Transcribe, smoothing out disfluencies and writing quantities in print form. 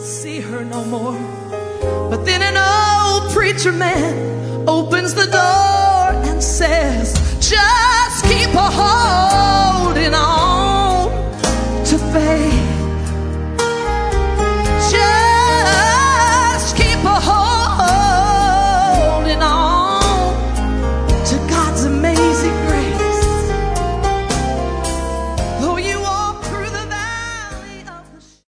see her no more. But then an old preacher man opens the door and says, just keep a heart